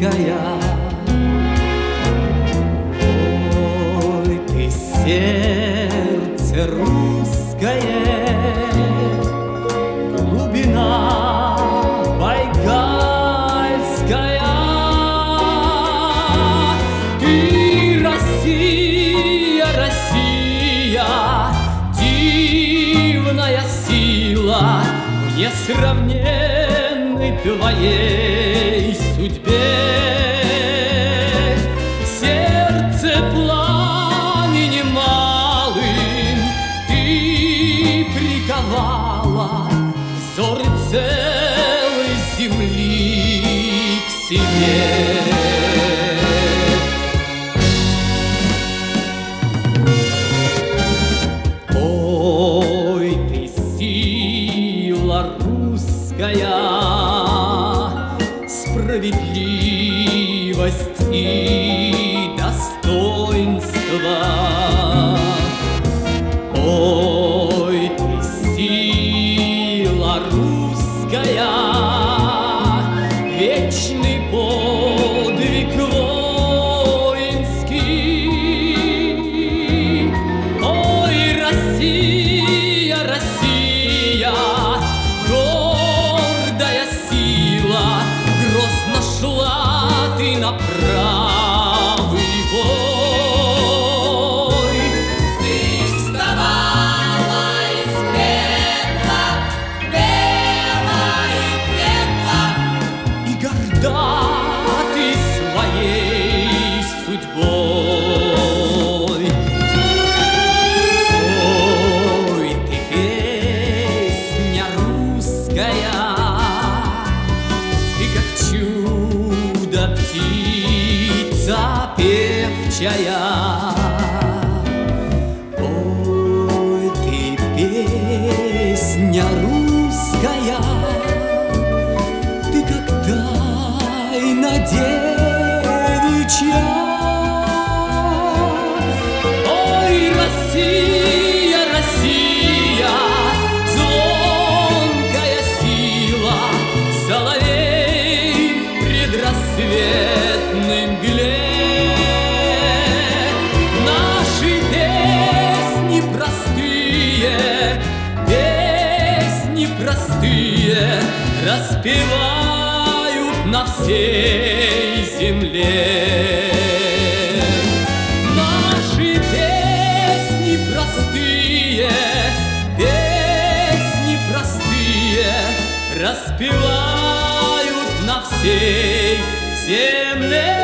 русская. Ой, ты сердце русское, глубина байкальская. Ты Россия, Россия, дивная сила в несравненной твоей судьбе. Сердце пламенем малым ты приковала взор целой земли к себе. Ой, ты сила русская, справедливость и достоинство. Ой, ты сила русская, вечный подвиг воинский. Ой, Россия, Россия, гордая сила, грозно шла ты на правый бой. Ты вставала из пепла, пела и крепла, И горда ты своей судьбой. Ой, ты песня русская, ты как чудо птица певчая. Ой, ты песня русская, ты как тайна девичья. Ой, Россия, Россия, звонкая сила, соловей в предрассветной мгле. Наши песни простые, песни простые распевают на всей земле. Наши песни простые, песни простые распевают на всей земле.